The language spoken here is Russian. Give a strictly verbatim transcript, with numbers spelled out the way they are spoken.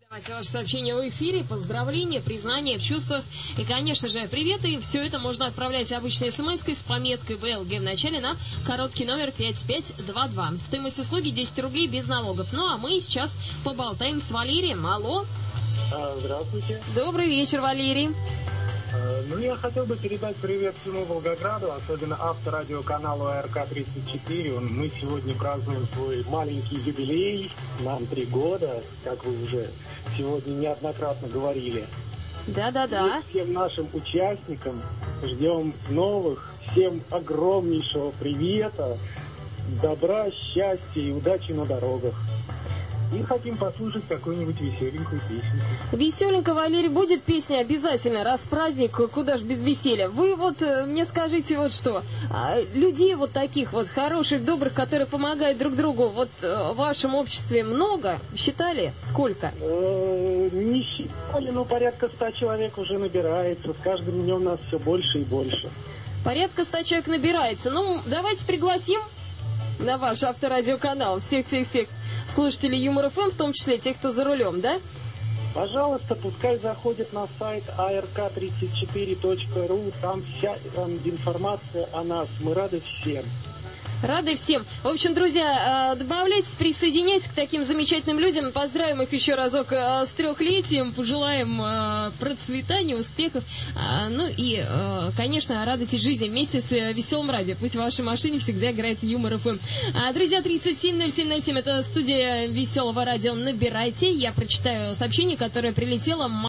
Ваше сообщение в эфире, поздравления, признания в чувствах и, конечно же, привет. И все это можно отправлять обычной смс-кой с пометкой вэ эл гэ в начале на короткий номер пять пять два два. Стоимость услуги десять рублей без налогов. Ну, а мы сейчас поболтаем с Валерием. Алло. Здравствуйте. Добрый вечер, Валерий. Ну, я хотел бы передать привет всему Волгограду, особенно авторадиоканалу а эр ка тридцать четыре. Мы сегодня празднуем свой маленький юбилей, нам три года, как вы уже сегодня неоднократно говорили. Да-да-да. И всем нашим участникам ждем новых, всем огромнейшего привета, добра, счастья и удачи на дорогах. И хотим послушать какую-нибудь веселенькую песню. Веселенько, Валерий, будет песня обязательно, раз праздник, куда ж без веселья. Вы вот э, мне скажите вот что, а, людей вот таких вот хороших, добрых, которые помогают друг другу, вот э, в вашем обществе много? Считали? Сколько? Э-э, не считали, но порядка ста человек уже набирается. С каждым днем нас все больше и больше. Порядка ста человек набирается. Ну, давайте пригласим на ваш авторадиоканал всех-всех-всех слушателей Юмор эф эм, в том числе тех, кто за рулем, да? Пожалуйста, пускай заходят на сайт а эр ка тридцать четыре точка ру, там вся там информация о нас. Мы рады всем. Рады всем. В общем, друзья, добавляйтесь, присоединяйтесь к таким замечательным людям. Поздравим их еще разок с трехлетием, пожелаем процветания, успехов. Ну и, конечно, радуйтесь жизни вместе с Веселым радио. Пусть в вашей машине всегда играет Юмор эф эм. Друзья, тридцать семь ноль семь ноль семь, это студия Веселого радио. Набирайте. Я прочитаю сообщение, которое прилетело.